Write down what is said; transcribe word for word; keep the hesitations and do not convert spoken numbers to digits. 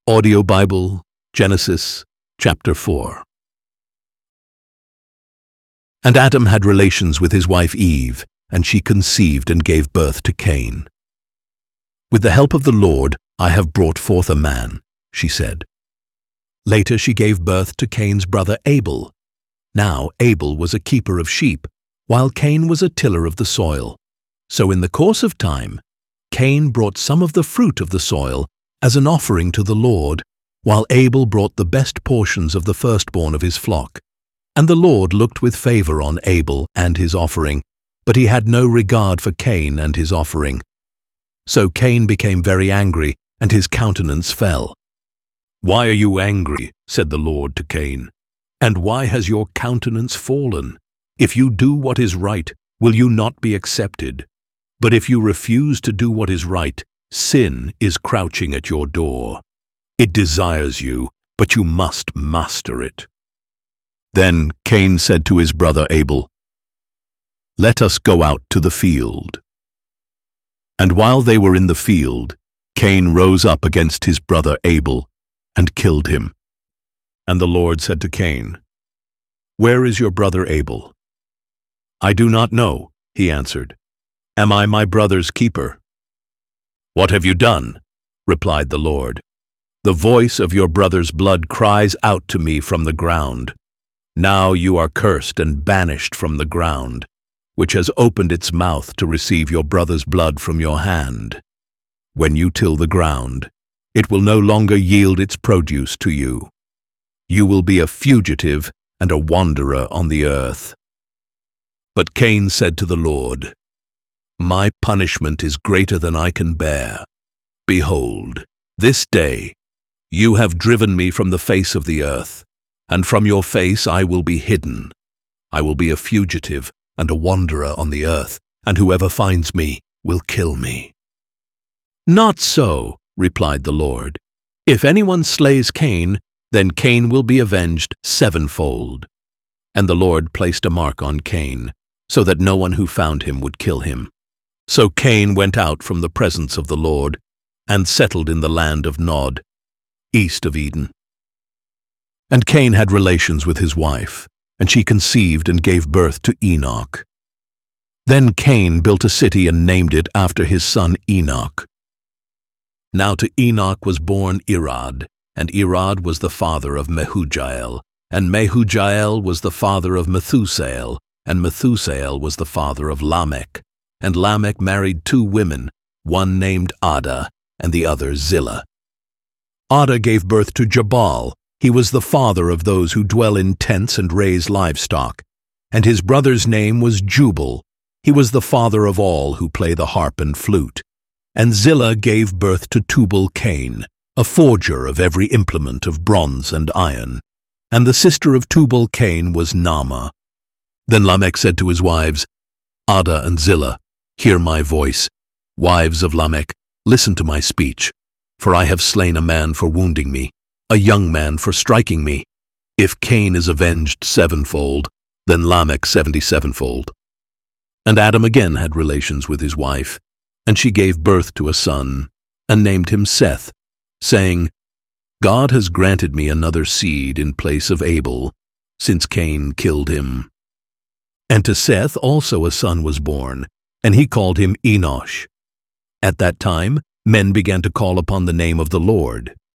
Audio Bible, Genesis, chapter four. And Adam had relations with his wife Eve, and she conceived and gave birth to Cain. With the help of the Lord I have brought forth a man, she said. Later she gave birth to Cain's brother Abel. Now Abel was a keeper of sheep, while Cain was a tiller of the soil. So in the course of time, Cain brought some of the fruit of the soil as an offering to the Lord, while Abel brought the best portions of the firstborn of his flock. And the Lord looked with favor on Abel and his offering, but he had no regard for Cain and his offering. So Cain became very angry, and his countenance fell. "Why are you angry?" said the Lord to Cain. "And why has your countenance fallen? If you do what is right, will you not be accepted? But if you refuse to do what is right, sin is crouching at your door. It desires you, but you must master it." Then Cain said to his brother Abel, "Let us go out to the field." And while they were in the field, Cain rose up against his brother Abel and killed him. And the Lord said to Cain, "Where is your brother Abel?" "I do not know," he answered. "Am I my brother's keeper?" "What have you done?" replied the Lord. "The voice of your brother's blood cries out to me from the ground. Now you are cursed and banished from the ground, which has opened its mouth to receive your brother's blood from your hand. When you till the ground, it will no longer yield its produce to you. You will be a fugitive and a wanderer on the earth." But Cain said to the Lord, "My punishment is greater than I can bear. Behold, this day you have driven me from the face of the earth, and from your face I will be hidden. I will be a fugitive and a wanderer on the earth, and whoever finds me will kill me." "Not so," replied the Lord. "If anyone slays Cain, then Cain will be avenged sevenfold." And the Lord placed a mark on Cain, so that no one who found him would kill him. So Cain went out from the presence of the Lord and settled in the land of Nod, east of Eden. And Cain had relations with his wife, and she conceived and gave birth to Enoch. Then Cain built a city and named it after his son Enoch. Now to Enoch was born Irad, and Irad was the father of Mehujael, and Mehujael was the father of Methusael, and Methusael was the father of Lamech. And Lamech married two women, one named Adah, and the other Zillah. Adah gave birth to Jabal. He was the father of those who dwell in tents and raise livestock. And his brother's name was Jubal. He was the father of all who play the harp and flute. And Zillah gave birth to Tubal-Cain, a forger of every implement of bronze and iron. And the sister of Tubal-Cain was Naamah. Then Lamech said to his wives, "Adah and Zillah, hear my voice. Wives of Lamech, listen to my speech. For I have slain a man for wounding me, a young man for striking me. If Cain is avenged sevenfold, then Lamech seventy-sevenfold." And Adam again had relations with his wife, and she gave birth to a son, and named him Seth, saying, "God has granted me another seed in place of Abel, since Cain killed him." And to Seth also a son was born, and he called him Enosh. At that time men began to call upon the name of the Lord.